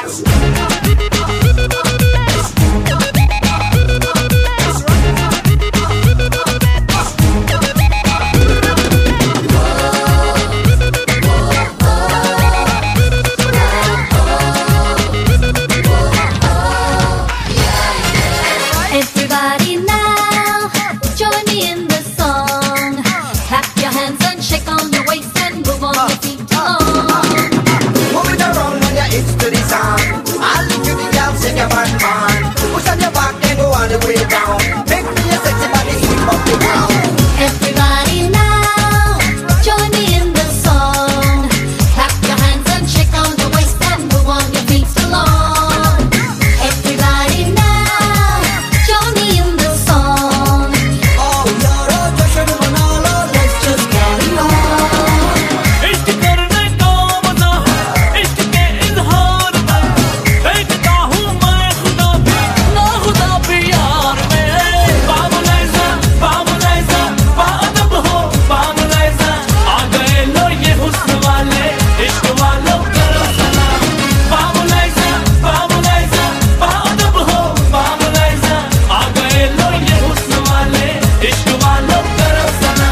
Everybody now, join me in the song. Clap your hands and shake on your waist and move on your feet along. Move it around when you're itch to the sound. I'll leave you the girl, shake your body, man. Push on your back and go all the way down. Make me your sexy body sweep up the ground. Everybody now, join me in the song. Clap your hands and shake on your waist and move on your feet along. Everybody now, join me in the song. Oh, yaro, जश्न मना लो, let's just carry on. इश्क करने का मजा है, इश्क के इजहार में देखता हूँ मैं खुदा भी, ना खुदा भी यार में। बामुलैज़ा, बामुलैज़ा, बाअदब हो बामुलैज़ा, आ गए लो ये हुस्न वाले, इश्क वालों करो सलाम। बामुलैज़ा, बामुलैज़ा, बाअदब हो बामुलैज़ा, आ गए लो ये हुस्न वाले, इश्क वालों करो सलाम।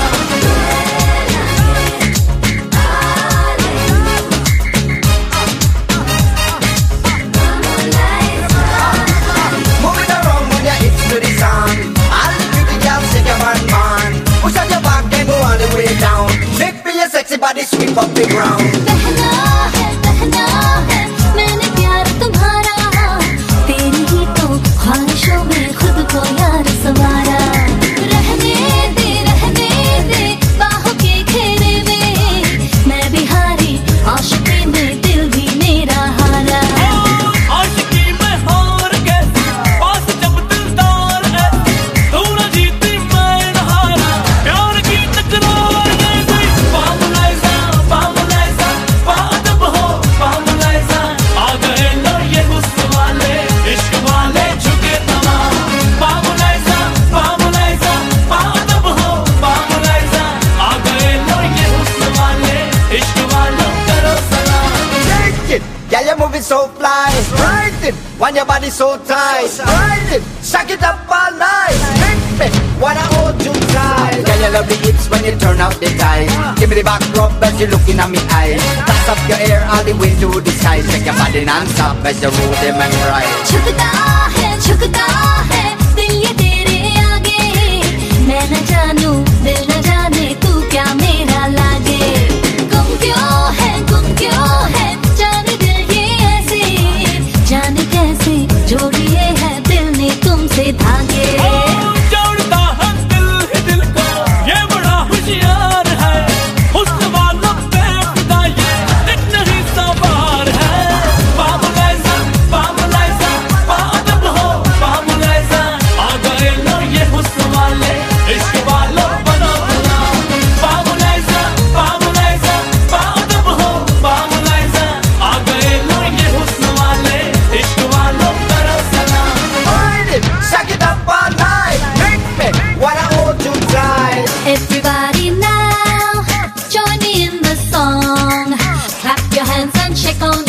Move it around when you're itch to the sound. I'll leave you the girl, shake your body, man. Push on your back and go all the way down. Make me your sexy body sweep up the ground. कहना है मैंने प्यार तुम्हारा, तेरी ही तो ख्वाहिशों में खुद को यार संवारा। रहने दे बाहों के घेरे में, मैं भी हारी आशिकी में दिल भी मेरा हारा। आशिकी में हार गए, पास जब दिलदार है, तू न जीती मैं न हारा, प्यार की तकरार है कोई। बामुलैज़ा, बामुलैज़ा, बाअदब हो बामुलैज़ा, आ गए लो ये हुस्न वाले, इश्क वाले झुके तमाम। बामुलैज़ा, बामुलैज़ा, बाअदब हो बामुलैज़ा, आ गए लो ये हुस्न वाले, इश्क वालों करो सलाम। Shake it, yeah, you're moving so fly. Right it, when your body so tight. Right it, shake it up all night. Make me wanna hold you tight. Yeah, you love the hips when you turn out the ties. Give me the back rub as you looking at me eyes. Toss up your hair all the way to the side. Shake your body non-stop as you roll them and ride. झुकता है दिल ये तेरे आगे, मैं न जानू दिल न जाने तू क्या मेरा लागे। गुम क्यों है जाने दिल ये ऐसे, जाने कैसे जोड़िए है दिल ने तुमसे धागे। जोड़ता है दिल ही दिल को, ये बड़ा होशियार है, हुस्न वालों पे फिदा ये एक नहीं सवार है। बामुलैज़ा, बामुलैज़ा, बाअदब हो बामुलैज़ा, आ गए लो ये हुस्न वाले, इश्क वालों बनो गुलाम। बामुलैज़ा, बामुलैज़ा, बाअदब हो बामुलैज़ा, आ गए लो ये हुस्न वाले, इश्क वालों करो सलाम। Ride it, shake it up all night. Make me wanna hold you tight. Everybody now, join me in the song. Clap your hands and shake on